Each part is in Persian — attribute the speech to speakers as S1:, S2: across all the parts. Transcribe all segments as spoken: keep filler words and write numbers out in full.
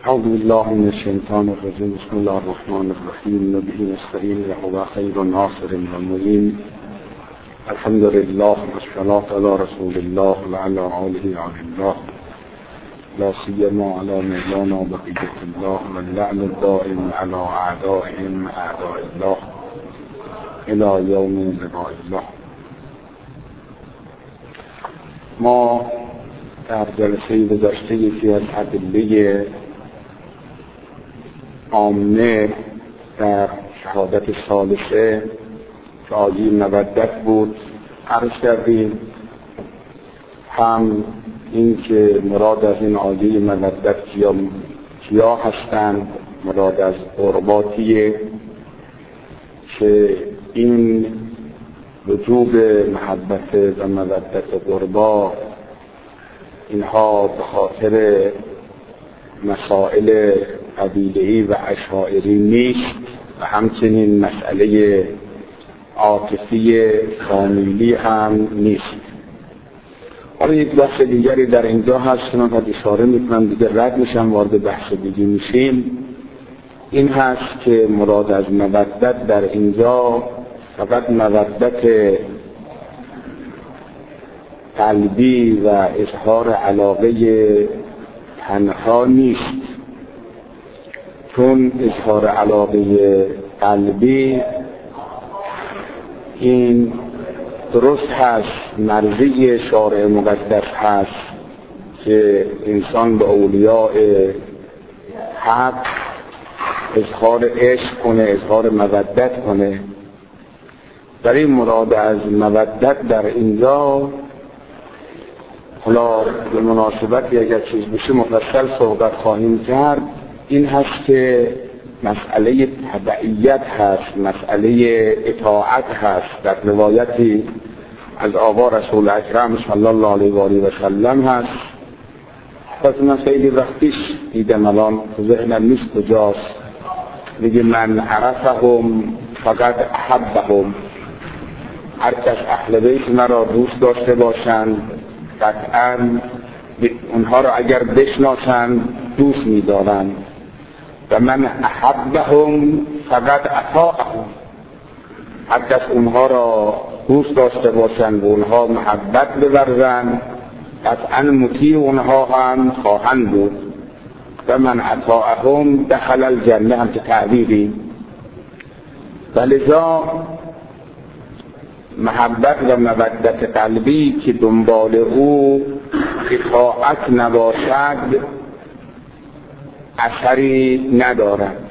S1: اعوذ بالله من الشیطان الرجیم. بسم الله الرحمن الرحیم. نبی نستعین و خیر ناصر و معین. الحمد لله والصلاة علی رسول الله و علی آله علی الله لا سیما علی مولانا بقیة الله و اللعن الدائم علی اعدائهم اعداء الله الی یوم لقاء الله. ما در جلسه گذشته یکی از ادله عامه در شهادت ثالثه که آیه مودت بود عرض کردیم، هم این که مراد از این آیه مودت کیا, کیا هستند، مراد از قرباتیه که این وجوب محبت و مودت قربا اینها به خاطر مسائل قبیله‌ای و اشاعری نیست و همچنین مسئله عاطفی کاملی هم نیست. حالا یک بحث دیگری در اینجا هست که من قد اشاره میکنم، دیگه رد میشم وارد بحث دیگه میشیم. این هست که مراد از مودت در اینجا فقط مودت قلبی و اظهار علاقه تنها نیست، چون اظهار علاقه قلبی این درست هست، مرضی شارع مقدس هست که انسان به اولیاء حق اظهار عشق کنه، اظهار مودت کنه. در این مراد از مودت در اینجا حالا به مناسبتی اگر چیز بشه مفصل صحبت خواهیم کرد. این هست که مسئله تبعیت هست، مسئله اطاعت هست. در روایتی از آقا رسول اکرم صلی الله علیه و آله و سلم هست، پس من خیلی وقتیش دیدم، الان ذهنم نیست کجاست، میگه من عرفهم فقط احبهم. هر کس اهل بیت مرا دوست داشته باشند قطعاً اونها را اگر بشناسند دوست می‌دارند. و من احبهم فقط اطاعهم. هر کس اونها را دوست داشته باشند و اونها محبت بورزند قطعاً مطیع اونها هم خواهند بود. و من اطاعهم دخل الجنه هم که تعبیری. ولذا محبت و مودت قلبی که دنبال او اطاعت نباشد اثری ندارد.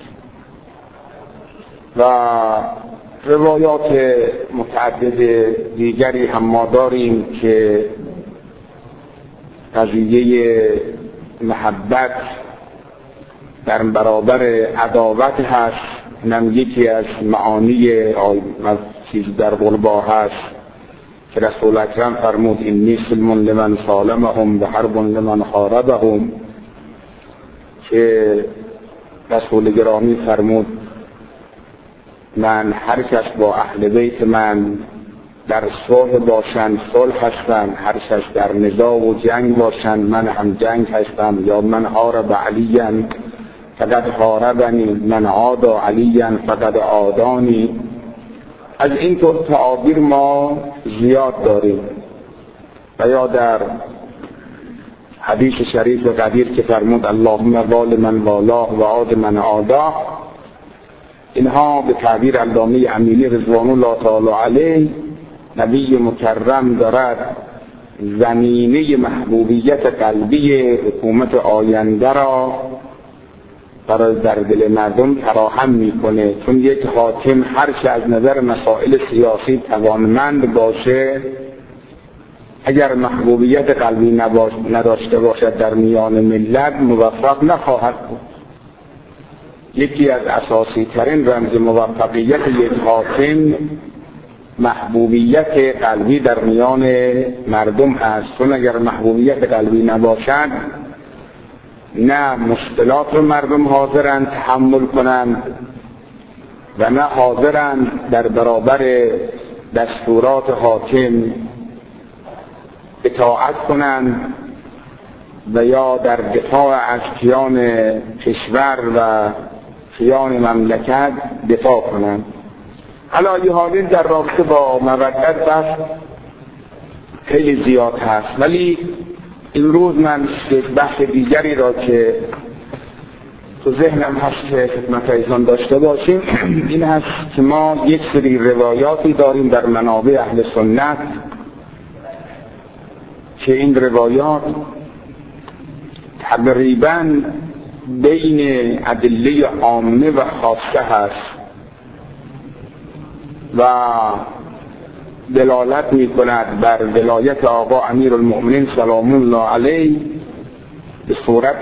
S1: و روایات متعدد دیگری هم ما داریم که قضیه محبت در برابر عداوت هست. اینم یکی از معانی چیز در قربا هست که رسول اکرم فرمود اینی سلم لمن سالمهم و حرب لمن حاربهم، که رسول گرامی فرمود من هر کس با اهل بیت من در صلح باشند صلح هستم، هر کس در نزاع و جنگ باشند من هم جنگ هستم. یا من حارب علیا فقد حاربنی، من عاد علیا فقد عادانی. از این طور تعابیر ما زیاد داریم. و یا در حدیث شریف قدیر که فرمود اللهم وال من والاه و عاد من عاداه، اینها به تعبیر علامه امینی رضوان الله تعالی علیه نبی مکرم دارد زمینه محبوبیت قلبی حکومت آینده را برای در دل مردم فراهم میکنه. چون یک حاکم هر چه از نظر مسائل سیاسی توانمند باشه اگر محبوبیت قلبی نباش نداشته باشد در میان ملت موفق نخواهد بود. یکی از اساسی ترین رمز موفقیت یک حاکم محبوبیت قلبی در میان مردم است. چون اگر محبوبیت قلبی نباشد نه مشکلات رو مردم حاضرند تحمل کنند و نه حاضرند در برابر دستورات حاکم اطاعت کنند و یا در دفاع از کیان کشور و کیان مملکت دفاع کنند. حالا یه حالی در رابطه با مودت بس خیلی زیاد هست، ولی این روز من یک بحث دیگری را که تو ذهنم هست که خدمت ایشان داشته باشیم این هست که ما یک سری روایاتی داریم در منابع اهل سنت که این روایات تقریباً بین ادله عامه و خاصه هست و دلالت می کند بر ولایت آقا امیرالمؤمنین سلام الله علیه به صورت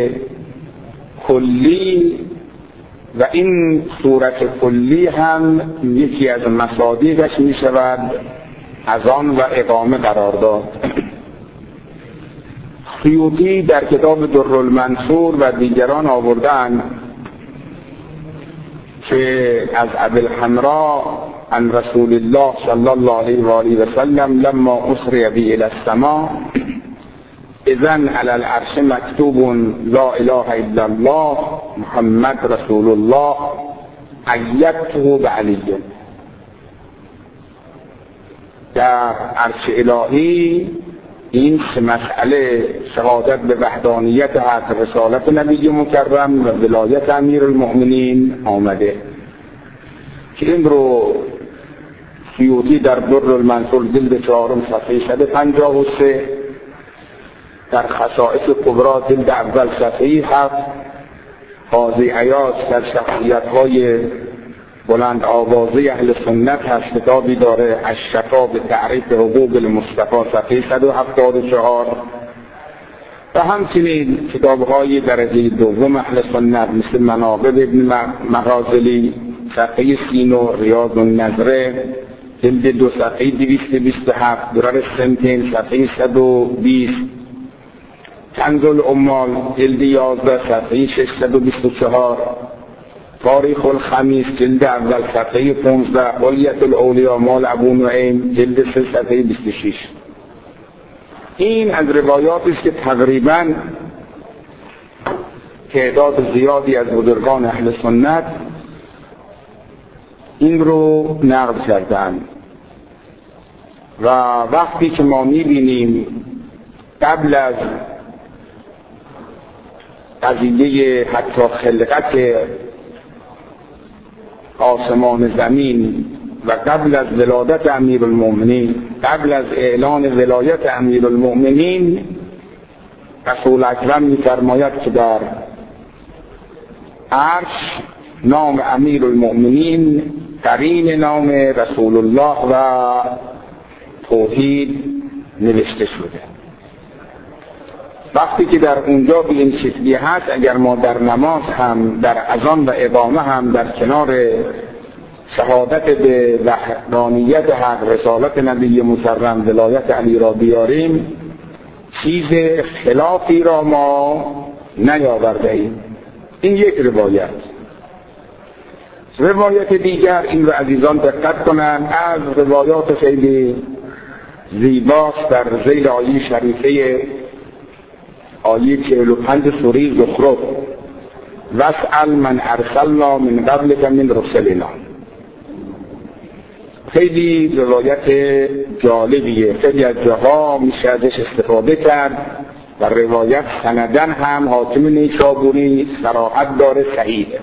S1: کلی، و این صورت کلی هم یکی از مصادیقش می شود اذان و اقامه قرار داد. سیوطی در کتاب درالمنصور و دیگران آوردن که از ابوالحمراء عن رسول الله صلی الله علیه و آله و سلم لما اسری به الی السماء اذن علی العرش مکتوب لا اله الا الله محمد رسول الله ایدته بعلی. در عرش الهی این سه مسئله شهادت به وحدانیت حق، رسالت نبی مکرم و ولایت امیرالمؤمنین آمده که این رو سیوطی در درالمنصور جلد چهارم صفحه صد و پنجاه و سه، در خصائص کبری جلد اول صفحه هفت، قاضی عیاض در شخصیت‌های بلند آوازه اهل سنت هست کتابی داره الشفا به تعریف حقوق المصطفی صفحه صد و هفتاد و چهار، و همچنین کتاب‌های درجه دوم اهل سنت مثل مناقب ابن مرازلی صفحه سی و نه، ریاض النظره جلد دو صفحه دویست و بیست و هفت، درر السنتین صفحه صد و بیست، کنز العمال جلد یازده صفحه ششصد و بیست و چهار، تاریخ الخمیس جلد اول صفحه پانزده، حلیت الاولیاء مال ابو نعیم جلد سه صفحه بیست و شش. این از روایاتی است که تقریباً تعداد زیادی از بزرگان اهل سنت این رو نقل کردند و وقتی که ما می‌بینیم قبل از قضیه حتی خلقت آسمان زمین و قبل از ولادت امیرالمؤمنین، قبل از اعلان ولایت امیرالمؤمنین، رسول اکرم می‌فرماید که در عرش نام امیرالمؤمنین قرین نام رسول الله و توحید نوشته شده. وقتی که در اونجا به این شکلی هست، اگر ما در نماز هم در اذان و اقامه هم در کنار شهادت به وحدانیت حق، رسالت نبی مکرم، ولایت علی را بیاریم، چیز خلافی را ما نیاورده ایم. این یک روایت. روایت دیگر این رو عزیزان دقت کنند، از روایات خیلی زیباست در ذیل آیه شریفه آیه چهل و پنج سوره زخرف واسأل من ارسلنا من قبلک من رسلنا. خیلی روایت جالبیه، خیلی از جاها میشه ازش استفاده کرد و روایت سندن هم حاکم نیشابوری صراحت داره، صحیحه.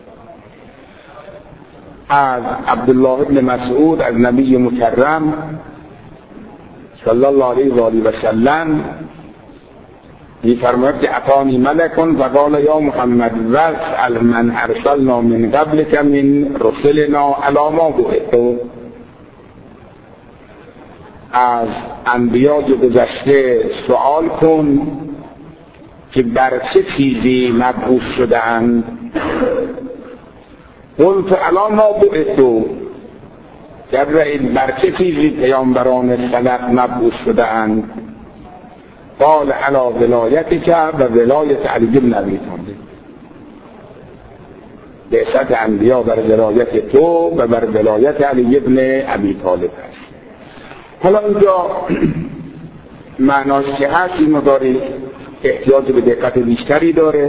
S1: از عبدالله بن مسعود از نبی مکرم صلی الله علیه و آله و سلم می‌فرماید که اتانی ملکون و قال یا محمد واسأل من ارسلنا من قبلک من رسلنا علی ما بعثوا. از انبیای گذشته سوال کن که بر چه چیزی مبعوث شده‌اند. قلت علی ما بعثوا، جبرئیل بر چه چیزی پیامبران سلف مبعوث شده‌اند؟ قال علی ولایتک و ولایت علی بن ابی طالب. بعثت انبیا بر ولایت تو و بر ولایت علی بن ابی طالب است. حالا اینجا معناش که هست اینو دارید احتیاج به دقت بیشتری داره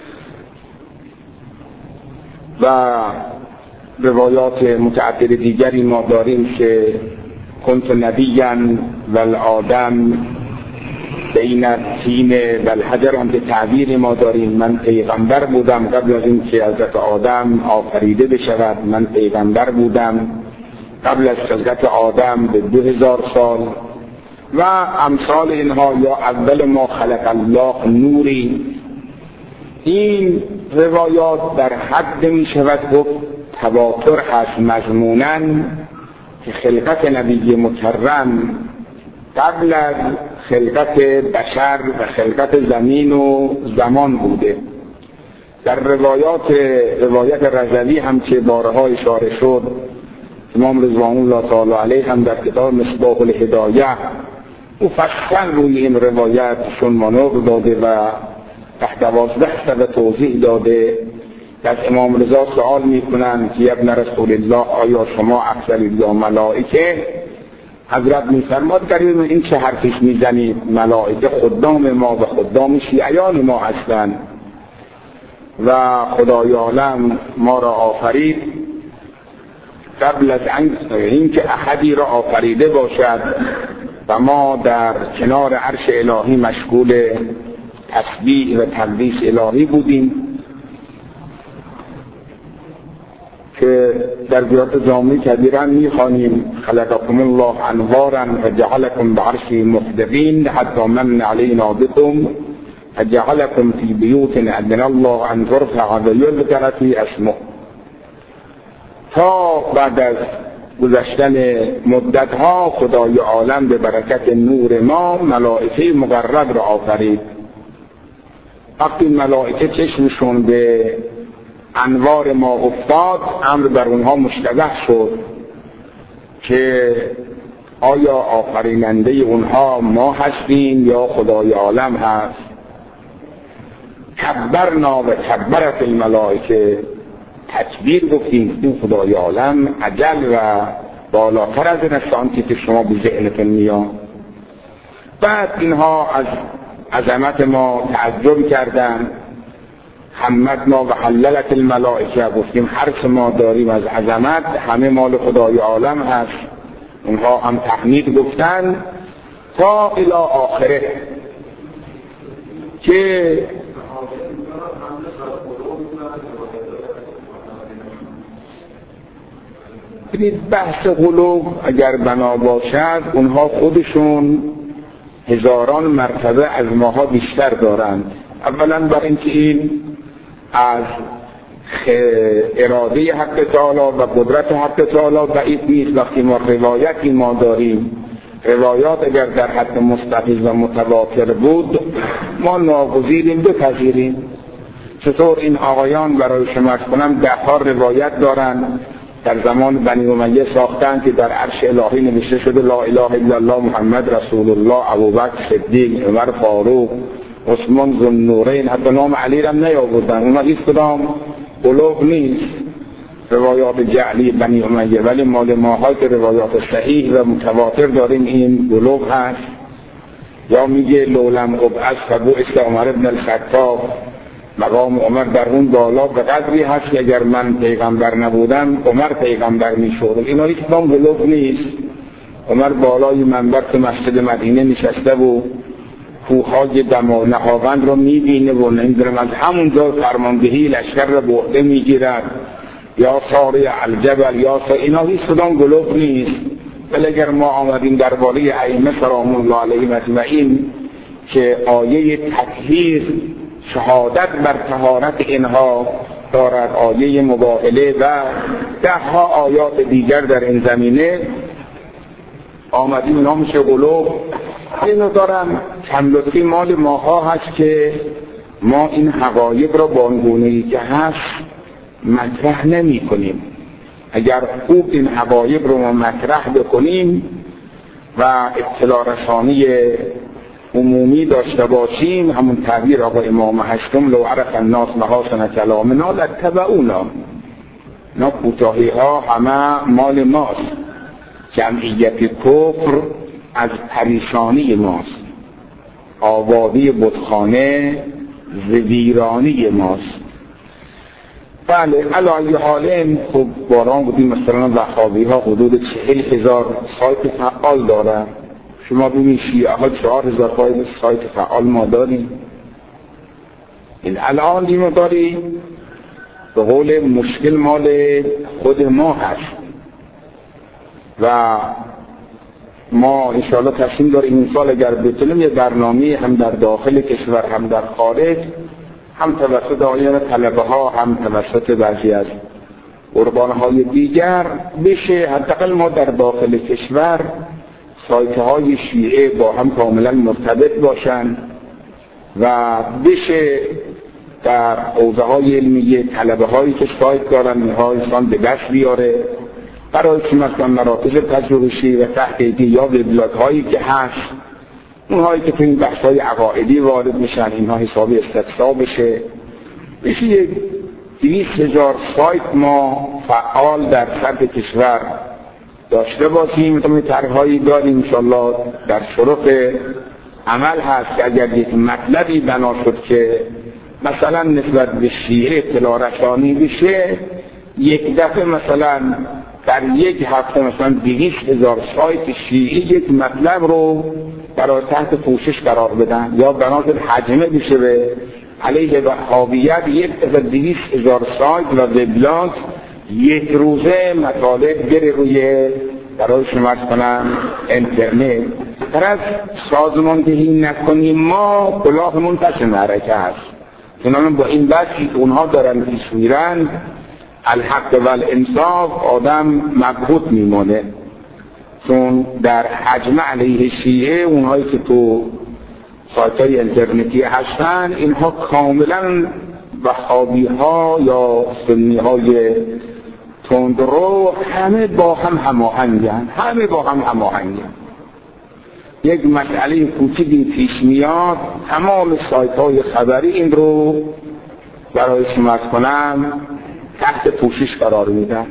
S1: و روایات متعدد دیگری ما داریم که کنت نبیاً والآدم بین الطین والحجر، هم که تعبیر ما داریم من پیغمبر بودم قبل از این که حضرت آدم آفریده بشود، من پیغمبر بودم قبل از خلقت آدم به دو هزار سال و امثال اینها، یا اول ما خلق الله نوری. این روایات در حد می شود گفت تواتر هست مضموناً که خلقت نبی مکرم قبل از خلقت بشر و خلقت زمین و زمان بوده. در روایات روایت رضوی هم که بارها اشاره شد، امام رضوان الله تعالی علیه هم در کتاب مصباح الهدایه او فصلا روی این روایت چون منوق داده و تحت دوازده صفحه توضیح داده. از امام رضا سوال میکنن که ابن رسول الله آیا شما افضل یا ملائکه؟ حضرت میفرماد در این چه حرفش میزنید؟ ملائکه خدام ما و خدام شیعیان ما هستند و خدای عالم ما را آفرید قبل از این که احدی را آفریده باشد و ما در کنار عرش الهی مشغول تسبیح و تقدیس الهی بودیم که در بیات جامعی کبیرا میخوانیم خلقكم الله انوارا و جعلكم بعرشه محدقین حتی من علینا بكم و جعلكم فی بیوت اذن الله ان ترفع و یذکر فی اسمه. تا بعد از گذشتن مدت ها خدای عالم به برکت نور ما ملائکه مقرب را آفرید. وقتی ملائکه چشمشون به انوار ما افتاد، امر بر اونها مشتبه شد که آیا آفریننده اونها ما هستیم یا خدای عالم هست. کبرنا و کبرت الملائکه، تکبیر گفتیم این خدای عالم عجل و بالاتر از این است که شما به ذهنتون میاد. بعد اینها از عظمت ما تعجب کردن. حمدنا و حللت الملائکه، گفتیم هر ما داریم از عظمت همه مال خدای عالم هست. اونها هم تحمید گفتن تا الی آخره که بحث قلوب اگر بنا باشد اونها خودشون هزاران مرتبه از ماها بیشتر دارند. اولا برای اینکه این از اراده حق تعالی و قدرت حق تعالی بعید نیست. وقتی ما روایتی ما داریم، روایات اگر در حد مستفیض و متواتر بود ما ناگزیریم بپذیریم. چطور این آقایان برای شما کنم ده ها روایت دارن در زمان بنی امیه ساختن که در عرش الهی نوشته شده لا اله الا الله محمد رسول الله، ابوبکر صدیق، عمر فاروق، عثمان ذو النورین، حتی نام علی را نیاوردن. اونها هیچ کدام قلوب نیست روایات جعلی بنی امیه، ولی مال ماها که روایات صحیح و متواتر داریم این قلوب هست. یا میگه لولم ابعث فبعث عمر بن الخطاب، مقام عمر در اون بالا به قدری هست که اگر من پیغمبر نبودم عمر پیغمبر میشد. اینا هیچ کدام قلوب نیست. عمر بالای منبر تو مسجد مدینه نشسته و کوههای دم و نهاوند رو میبینه و نمیدونم از همونجا فرماندهی لشکر رو به عهده میگیرد، یا ساری الجبل یا ساری، اینا هیچ کدام قلوب نیست. ولی اگر ما آمدیم درباره ائمه سلام الله علیهم اجمعین که آیه تطهیر شهادت بر طهارت اینها دارد، آیه مباهله و ده ها آیات دیگر در این زمینه، آمدیم اینا میشه قلوب. اینو دارم چند لطفی مال ماها هست که ما این حقایق را با اونگونه‌ای که هست مطرح نمی کنیم. اگر خوب این حقایق رو ما مطرح بکنیم و اطلاع رسانی عمومی داشته باشیم، همون تعبیر آقا امام هشتم لو عرف الناس محاسن کلامنا لاتبعونا، نه کوتاهی ها همه مال ماست. جمعیت کفر از پریشانی ماست. آبادی بتخانه ز ویرانی ماست. بله علی حال خب باران بودیم، مثلا وهابی ها حدود چهل هزار سایت فعال دارن. شما ببینید شیعه ها چهار هزار سایت فعال ما داریم. این الان دیمو داریم به قول مشکل مال خود ما هست و ما انشاءالله تصمیم داریم این سال اگر بتونیم یه برنامه هم در داخل کشور هم در خارج، هم توسط آیان طلبه ها هم توسط بعضی از قربانهای دیگر بشه، حداقل ما در داخل کشور سایت های شیعه با هم کاملا مرتبط باشن و بشه در حوزه های علمیه طلبه هایی که سایت دارن اینها انسان به دست بیاره برای که مثلا مراکز پژوهشی و تحقیقی یا وبلاگ هایی که هست، اونهایی که تو این بحث های عقائدی وارد میشن اینها حسابی استقصا بشه بشه یک دویست هزار سایت ما فعال در سطح کشور داشته باشیم. تا طرح‌هایی داریم انشاءالله در شروع عمل هست که اگر یک مطلبی بنا شد که مثلا نسبت به شیعه اطلاع رسانی بشه، یک دفعه مثلا در یک هفته مثلا دویست هزار سایت شیعی یک مطلب رو برای تحت پوشش قرار بدن یا بنا شد حجمه بشه به علیه وهابیت، یک دفعه دویست هزار سایت و وبلاگ یک روزه مطالب بره روی برای شما کنم اینترنت. در از سازماندهی نکنیم ما کلاهمون پس معرکه هست. چنانچه با این بحثی که اونها دارن پیش میرن الحق و الانصاف آدم مبهوت میمونه، چون در حجم علیه شیعه اونهایی که تو سایت‌های اینترنتی هستن اینها کاملا وهابی ها یا سنی های تندرو همه با هم هماهنگن، همه با هم هماهنگن. یک مسئله کوچیکی پیش میاد تمام سایت های خبری این رو برای شما کنم تحت پوشش قرار میدن.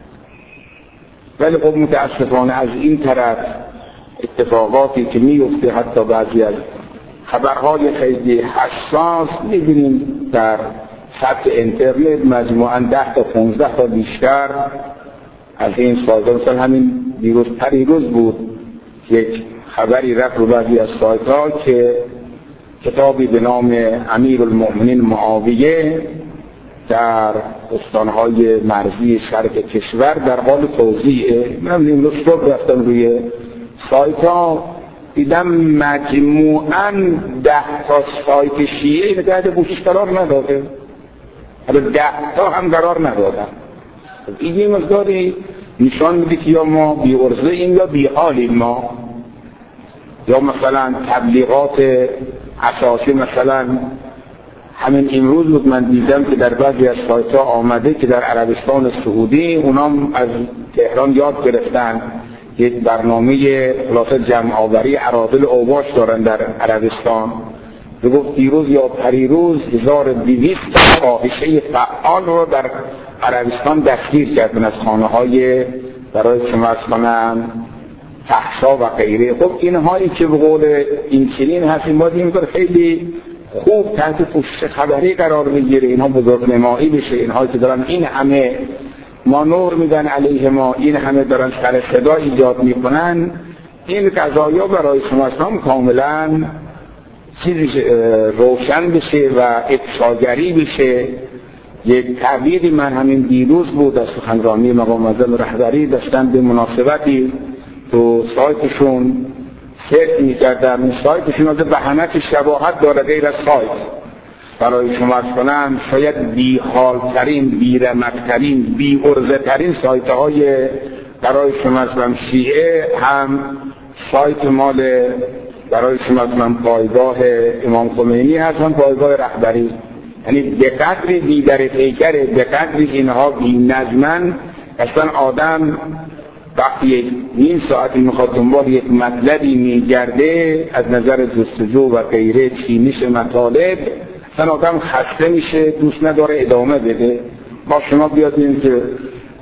S1: ولی خب متاسفانه از این طرف اتفاقاتی که میفته حتی بعضی از خبرهای خیلی حساس میبینیم در سطح اینترنت مجموعاً ده تا پانزده تا بیشتر از این سایت ها. مثلا همین دیروز پریروز بود یک خبری رفت رو بعضی از سایت ها که کتابی به نام امیرالمؤمنین معاویه در استانهای مرزی شرق کشور در حال توزیعه. من امروز صبح رفتم روی سایت ها دیدم مجموعاً ده تا سایت شیعه این تحت پوشش قرار نداده، حالا ده تا هم قرار ندادن. این یه مقداری نشان میده که یا ما بی عرضه این یا بی حالیم ما، یا مثلا تبلیغات اساسی. مثلا همین امروز بود من دیدم که در بعضی از سایت ها آمده که در عربستان سعودی اونام از تهران یاد گرفتن یک برنامه خلاصه جمع آوری اراذل اوباش دارن در عربستان. گفت دیروز یا پریروز هزار و دویست فاحشه فعال رو در عربستان دستگیر کردن از خانه های برای شما کنم فحشا و غیره. خب اینهایی که به قول این چنین هستیم باید این کار خیلی خوب تحت پوشش خبری قرار بگیره، اینها بزرگ نمایی بشه. اینهایی که دارن این همه ما نور میدن علیه ما، این همه دارن سر صدا ایجاد میکنن، این قضایا برای شما هم کاملا چیزی روشن بشه و افشاگری بشه. یک تعبیری من همین دیروز بود از سخنرانی مقام معظم رهبری داشتن به مناسبتی تو سایتشون سرچ میکردم. سایتشون از بهانه که شباهت داره غیر از سایت برای شما کنم شاید بی حال ترین، بی رمق ترین، بی عرضه ترین سایت های برای شما کنم شیعه هم سایت مال برای شما کنم پایگاه امام خمینی هستن، پایگاه رهبری. یعنی به قدری بی در پیکره، به قدری اینها بی نظمن. اصلا آدم وقتی نیم ساعتی میخواد دنبال یک مطلبی میگرده از نظر جستجو و غیره چینش مطالب، اصلا آدم خسته میشه، دوست نداره ادامه بده. با شما بیادیم که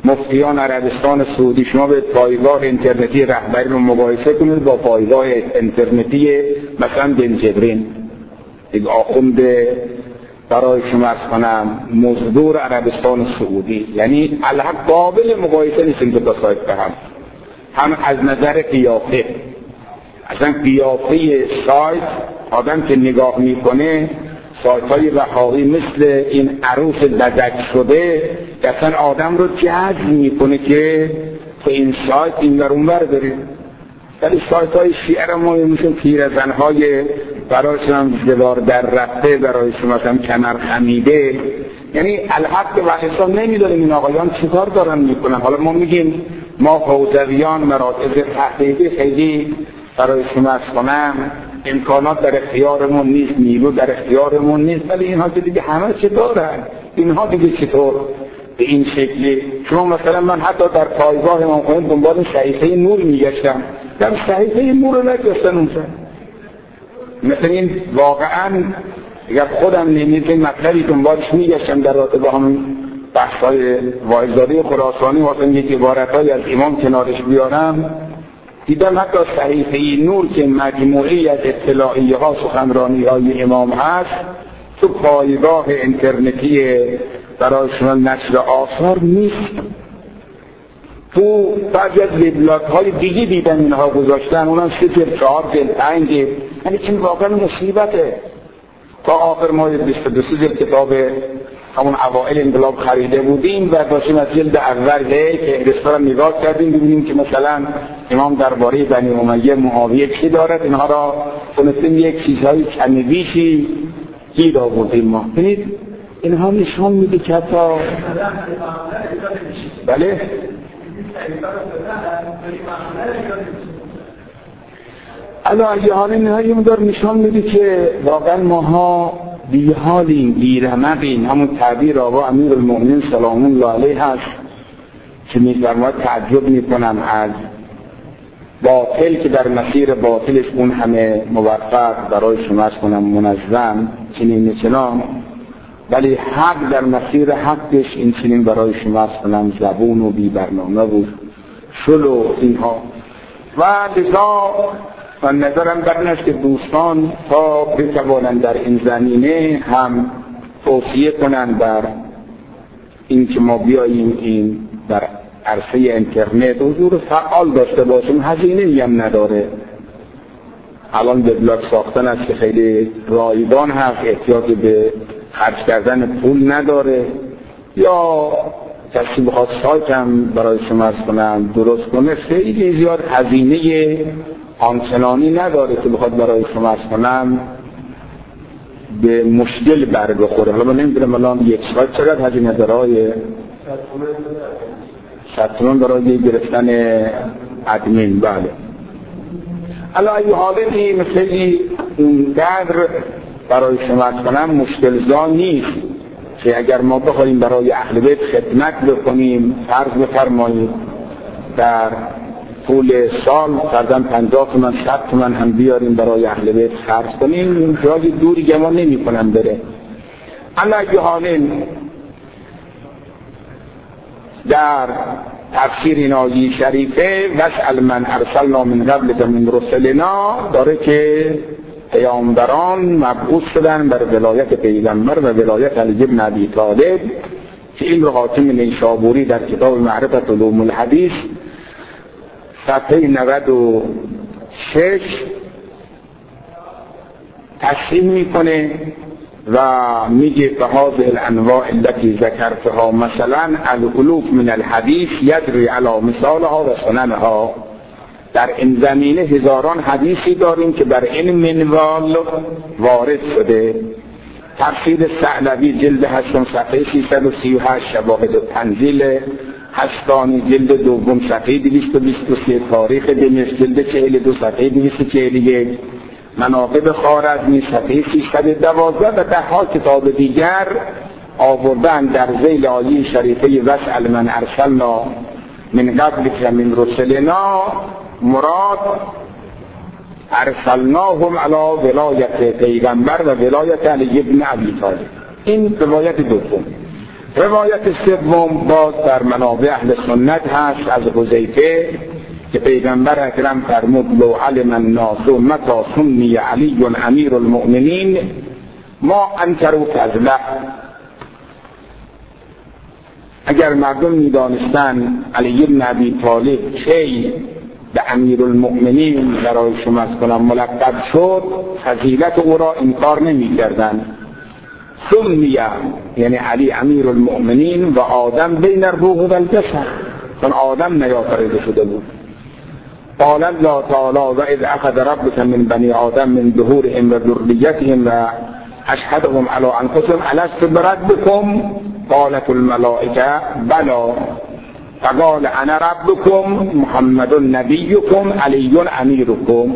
S1: مفتیان عربستان سعودی، شما به پایگاه اینترنتی رهبری رو مقایسه کنید با پایگاه اینترنتی مثلا بن جبرین، یک آخوند برای شما از کنم مزدور عربستان سعودی، یعنی الحق قابل مقایسه نیستیم که دو سایت به هم، هم از نظر قیافه، اصلا قیافه سایت آدم که نگاه میکنه سایت های وهابی مثل این عروس دزک شده که اصلا آدم رو جذب میکنه که تو این سایت این ور اون ور بره. ولی سایت های شیعه ما مثل پیرزن های برایشون دوار در رفته، برایشون مثلا کمر خمیده، یعنی الحق که وحیدان نمیداریم این آقایان چیکار دارن میکنن. حالا ما میگیم ما حوزویان مراکز تحقیقی خیلی برای شما کنم امکانات در اختیارمون نیست، نیرو در اختیارمون نیست، ولی اینها که دیگه همه چه دارن، اینها دیگه چطور به این شکلی. شما مثلا من حتی در پایگاه امام خمینی دنبال صحیفه نور میگشتم، در صحیفه نور رو نگشتن اونجا. مثلا این واقعا اگر خودم نمیدونم مطلبی دنبالش میگشتم در رابطه با همون بحث‌های واعظ‌زاده خراسانی واسه یک عبارت‌های از امام کنارش بیارم، دیدم حتی صحیفه نور که مجموعی از اطلاعیه ها سخنرانی های امام هست تو پایگاه اینترنتی برای شما نشر آثار نیست. تو بعضی از وبلاگ های دیگه دیدن اینها گذاشتن، اونم سه جلد چهار جلد پنج جلد، یعنی چون واقعا مصیبته. تا آخر ما بیست و دو جلد کتاب همون اوائل انقلاب خریده بودیم و داشتیم از جلد اول که انگلستان رو نگاه کردیم ببینیم که مثلا امام درباره بنی امیه معاویه چی دارد، اینها را تونستیم یک چیزهای کمی بیشی گیر آوردیم ما. ببینید اینها نشان میده که حتی بله علاوه حال اینها یه مقدار نشان میده که واقعا ماها بیحالیم، بیرمقیم. همون تعبیر آقا امیرالمؤمنین سلام الله علیه هست که میفرماید تعجب میکنم از باطل که در مسیر باطلش اون همه موفق برای شما کنم منظم چنین چنان، ولی حق در مسیر حقش این چنین برای شما کنم زبون و بی برنامه بود شل و اینها. و لذا من نظرم بر این است که دوستان تا بتوانند در این زمینه هم توصیه کنند بر این که ما بیاییم این در عرصه اینترنت حضور فعال داشته باشیم، هزینه‌ای هم نداره. الان وبلاگ ساختن است که خیلی رایگان هست، احتیاج به خرج کردن پول نداره، یا کسی بخواد سایت هم برای شما کنم درست کنه خیلی زیاد هزینه آنچنانی نداره که بخواد برای شما کنم به مشکل بر بخوره. حالا من نمیدونم الان یک سایت چقدر هزینه داره، صد تومان برای گرفتن ادمین. بله علی ای حال این مثلی اونقدر برای شما کنم مشکل زا نیست که اگر ما بخوایم برای اهل بیت خدمت بکنیم، فرض بفرمایید در طول سال فرضاً پنجاه تومن صد تومن هم بیاریم برای اهل بیت خرج کنیم، این جای دوری گمان نمی کنم بره. علی حال در تفسیر این آیه شریفه واسأل من ارسلنا من قبلک من رسلنا داره که پیامبران مبعوث شدن بر ولایت پیغمبر و ولایت علی بن ابی طالب که این رو حاتم نیشابوری در کتاب معرفت علوم الحدیث صفحه نود و شش تصحیح میکنه و میگه به هذه الانواع التي ذکرتها مثلا الالوف من الحدیث یجری علی مثالها و سننها. در این زمینه هزاران حدیثی داریم که بر این منوال وارد شده. تفسیر ثعلبی جلد هشتم صفحه سیصد و سی و هشت، شواهد تنزیل هستانی جلد دوم صفحه دویست و بیست و سه، تاریخ دمشق جلد چهل و دو صفحه دویست و چهل و یک، مناقب خوارزمی صفحه سیصد و دوازده و ده ها کتاب دیگر آوردن در ذیل آیه شریفه واسأل من ارسلنا من قبلک من رسلنا مراد ارسلناهم علی ولایت پیغمبر و ولایت علی بن ابی طالب. این روایت دوم. روایت سوم باز در منابع اهل سنت هست از حذیفه که پیغمبر اکرم فرمود لو علم الناس متی سمی علی امیر المؤمنین ما انکروا فضله، اگر مردم میدانستن علی بن ابی طالب کی به امیر المؤمنین برای شما از کنم ملقب شد فضیلت او را انکار نمی کردن. سمیه یعنی علی امیر المؤمنین و آدم بین الروح و الجسد، چون آدم نیافریده شده بود. قال الله تعالی و اذ اخذ ربک من بنی آدم من ظهورهم و ذریتهم و اشهدهم علی انفسهم الست بربکم قالت الملائکه بلا فقال انا ربکم محمد نبیکم علی امیرکم.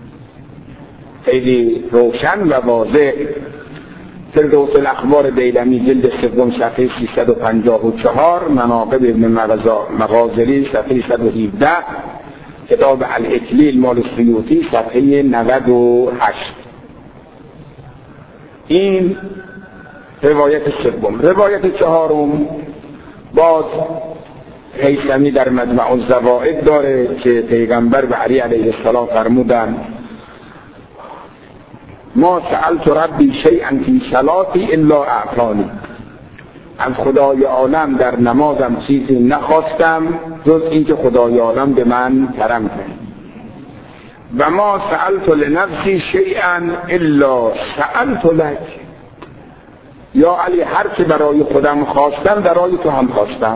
S1: خیلی روشن و واضح. فردوس الاخبار دیلمی جلد سوم صفحه سیصد و پنجاه و چهار، مناقب ابن مغازلی صفحه صد و هفده، کتاب الاکلیل مال سیوطی صفحه نود و هشت. این روایت سوم. روایت چهارم باز هیثمی در مجمع الزوائد داره که پیغمبر به علی علیه السلام فرمودند ما سألت ربی شیئا فی صلاتی الا اعطانی، از خدای عالم در نمازم چیزی نخواستم جز اینکه خدای عالم به من کرم کرد. و ما سألت لنفسی شیئا الا سألت لک، یا علی هر چه برای خودم خواستم برای تو هم خواستم.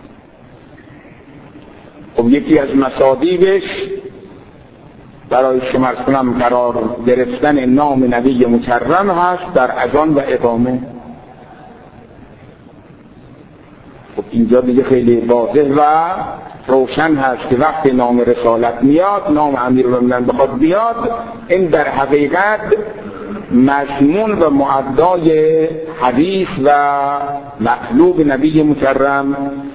S1: خب یکی از مصادیقش برای شما کنم قرار گرفتن نام نبی مکرم هست در اذان و اقامه. خب اینجا دیگه خیلی واضح و روشن هست که وقتی نام رسالت میاد، نام امیرالمومنین بخواد بیاد، این در حقیقت مضمون و معدای حدیث و مطلوب نبی مکرم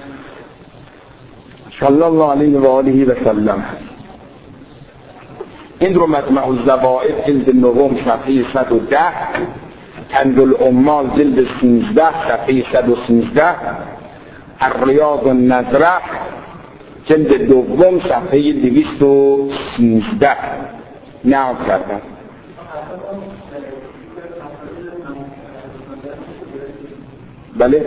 S1: صلی الله علیه و آله و سلم هست. این رو مجمع الزوائد جلد نهم صفحه صد و ده، کنز العمال جلد سیزده صفحه صد و سیزده، الریاض النظره جلد دوم صفحه دویست و سیزده نقل کردن. بله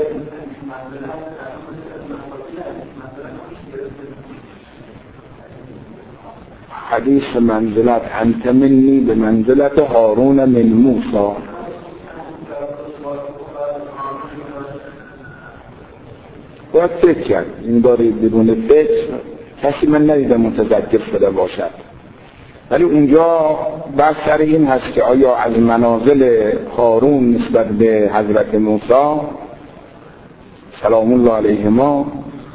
S1: حدیث منزلت انت منی به منزلت هارون من موسی. باید فکر کرد این باری بدون فکر کسی من ندیدم متذکر شده باشد. ولی اونجا بحث سر این هست که آیا از منازل هارون نسبت به حضرت موسی سلام الله علیهما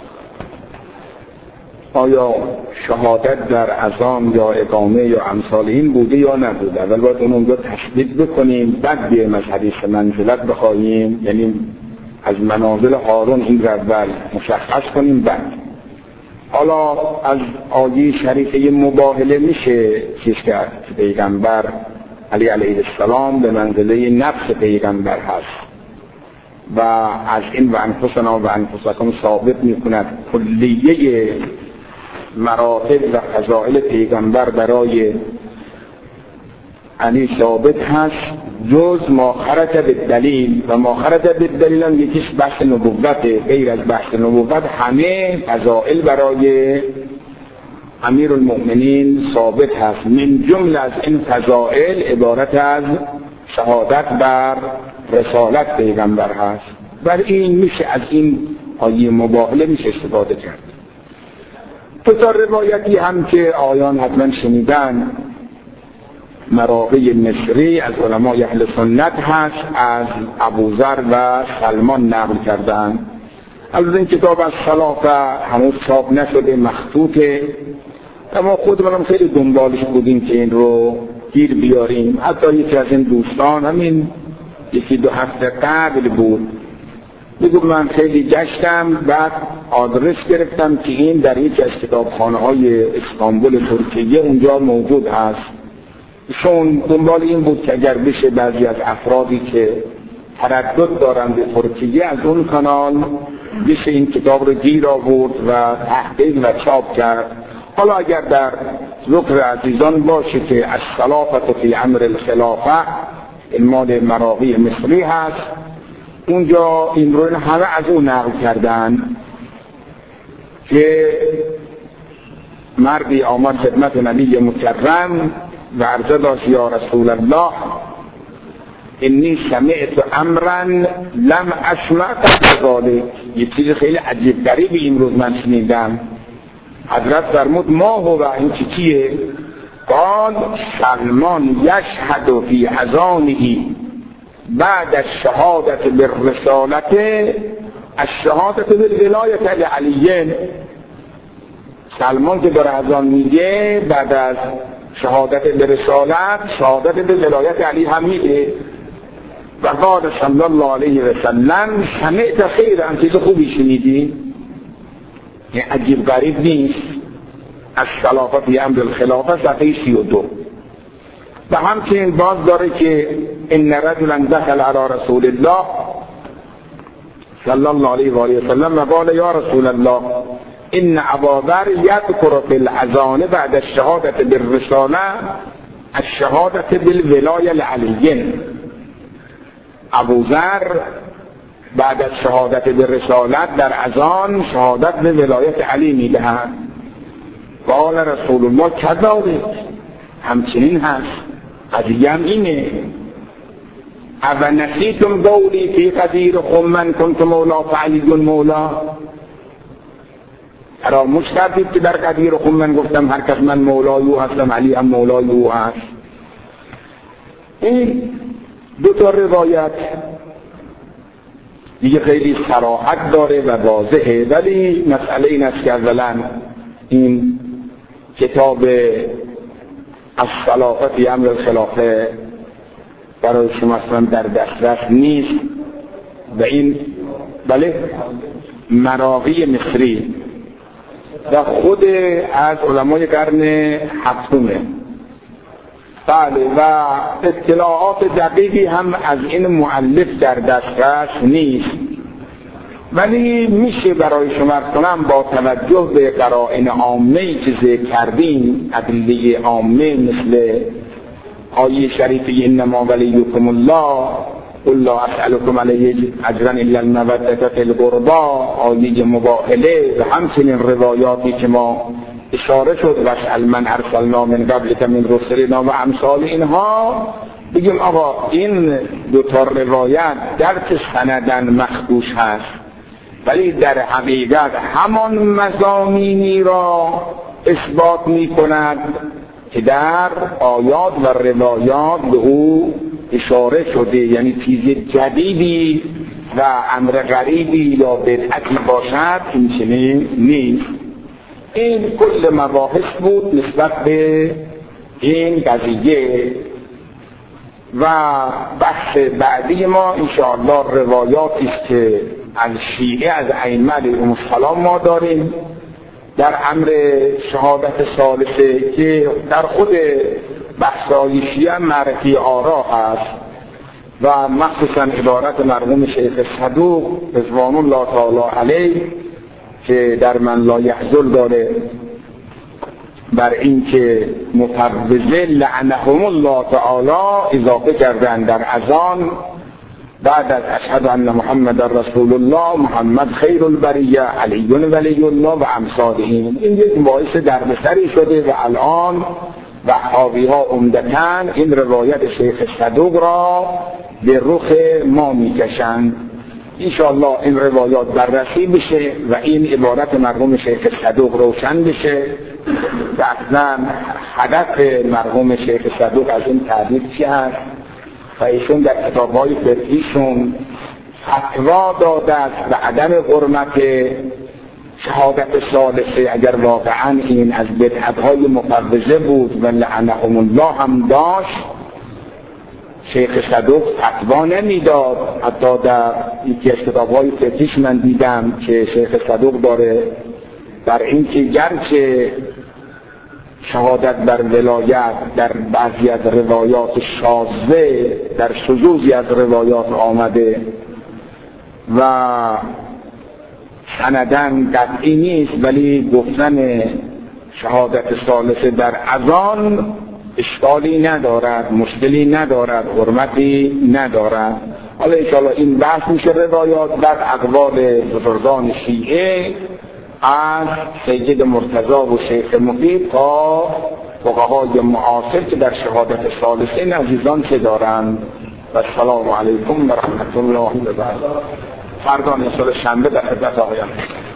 S1: آیا شهادت در اذان یا اقامه یا امثال این بوده یا نبوده. ولی باید اون اونجا تثبیت بکنیم، بعد بیایم از حدیث منزلت بخواهیم، یعنی از منازل هارون این رو اول مشخص کنیم. بعد حالا از آیه شریفه مباهله میشه چیز کرد که پیغمبر علی علیه السلام به منزله نفس پیغمبر هست و از این و انفسنا و انفسکم ثابت میکند کلیه مراتب و فضائل پیغمبر برای علی ثابت هست جز ما خرج بالدلیل، و ما خرج بالدلیل هم یکیش بحث نبوته. غیر از بحث نبوت همه فضائل برای امیر المؤمنین ثابت هست. من جمله از این فضائل عبارت از شهادت بر رسالت پیغمبر هست. بر این میشه از این آیه مباهله میشه استفاده کرد. تو تا روایتی هم که آیان حتما شنیدن مراغی مصری از علمای اهل سنت هست، از ابوذر و سلمان نقل کردن. البته این کتاب از خلافه هنوز چاپ نشده، مخطوطه، اما خودمونم خیلی دنبالش بودیم که این رو گیر بیاریم. حتی یکی از این دوستان همین یکی دو هفته قبل بود میگم من خیلی گشتم، بعد آدرس گرفتم که این در یکی از کتابخانه های استانبول ترکیه اونجا موجود هست. چون دنبال این بود که اگر بشه بعضی از افرادی که تردد دارن به ترکیه از اون کانال بشه این کتاب رو گیر آورد و تحقیق و چاپ کرد. حالا اگر در ذکر عزیزان باشه که الصلافة فی امر الخلافه، این مال مراغی مصری هست، اونجا این رو همه از اون نقل کردن که مردی آمد خدمت نبی مکرم و عرضه داشت یا رسول الله انی سمعت امرا لم اسمع قبل، یه چیز خیلی عجیب غریبی امروز من شنیدم. حضرت فرمود ما هو، این چی چیه؟ قال سلمان یشهد فی اذانه بعد الشهادة بالرسالة الشهادة بالولایة لعلیین. سلمان که داره اذان میگه بعد از شهادت به رسالت شهادت به ولایت علی هم میگه. و قال صلی الله علیه و سلم سمعت خیرا، چیز خوبی شنیدی؟ یعنی عجیب غریب نیست. الصلافة فی امر الخلافه صفحه سی و دو. و همچنین باز داره که ان رجلا دخل علی رسول الله صلی الله علیه و آله و سلم و قال یا رسول الله ان ابا ذر یذکر فی الاذان بعد الشهادة بالرسالة الشهادة بالولایة لعلی. ابو ذر بعد از شهادت به رسالت در اذان شهادت به ولایت علی میدهد. قال رسول الله کذالک، همچنین هست، قضیه هم اینه. او نسیتم قولی فی غدیر خم کنت مولا فعلی مولا، فراموش کردید که در غدیر خم گفتم هر کس من مولای او هستم علی هم مولای او هست. این دو تا روایت دیگه خیلی صراحت داره و واضحه، ولی مسئله این است که اولا این کتاب الصلافة فی امر الخلافه برای شما اصلا در دسترس نیست و این بله مراغی مصری و خود از علمای قرن هفتمه. بله و اطلاعات دقیقی هم از این مؤلف در دسترس نیست، ولی میشه برای شما کنم با توجه به قرائن عامه‌ای که ذکر کردیم، ادله عامه مثل آیه شریفه انما ولیکم الله قل لا اسألكم علیه اجرا الا المودة فی القربى، آیه مباهله و همچنین روایاتی که ما اشاره شد واسأل من ارسلنا من قبلک من رسلنا و امثال اینها. بگیم آقا این دو تا روایت در چه سندن مخدوش هست، ولی در حقیقت همان مضامینی را اثبات می کند که در آیات و روایات به او اشاره شده، یعنی چیز جدیدی و امر غریبی یا بدعتی باشد این چنین نیست. این کل مباحث بود نسبت به این قضیه و بحث بعدی ما انشاءالله روایاتی است که از شیعه از ائمه علیهم السلام ما داریم در امر شهادت ثالثه که در خود بحث‌های شیعه معرفی آرا هست و مخصوصا عبارت مرحوم شیخ صدوق رضوان الله تعالی علیه که در من لا یحزن داره بر این که مفوضه لعنهم الله تعالی اضافه کردن در اذان بعد از اشهد ان محمد رسول الله محمد خیر البریه علی ولی الله و امثال این. این یک باعث دردسری شده و الان وهابی ها عمدتاً این روایت شیخ صدوق را به رخ ما میکشند. انشاءالله این روایات بررسی بشه و این عبارت مرحوم شیخ صدوق روشن بشه و اصلا هدف مرحوم شیخ صدوق از این تعبیر چی هست و ایشون در کتاب‌های فقهیشون فتوا داده است و عدم حرمت شهادت ثالثه اگر واقعا این از بدعت‌های مفوضه بود و لعنهم الله هم داشت شیخ صدوق فتوا نمیداد. حتی در یکی از کتاب‌های فقهیش من دیدم که شیخ صدوق داره بر این که گرچه شهادت بر ولایت در بعضی از روایات شاذه، در شذوذی از روایات آمده و سندن قطعی نیست، ولی گفتن شهادت ثالثه در اذان اشکالی ندارد، مشکلی ندارد، حرمتی ندارد. حالا انشاءالله این بحث میشه روایات بر اقوال بزرگان شیعه از سید مرتضی و شیخ مفید تا فقهای معاصر که در شهادت ثالثه نزدیکان چه دارند. و السلام علیکم و رحمت الله و برکاته. فردا انشاءالله شنبه در خدمت آقایان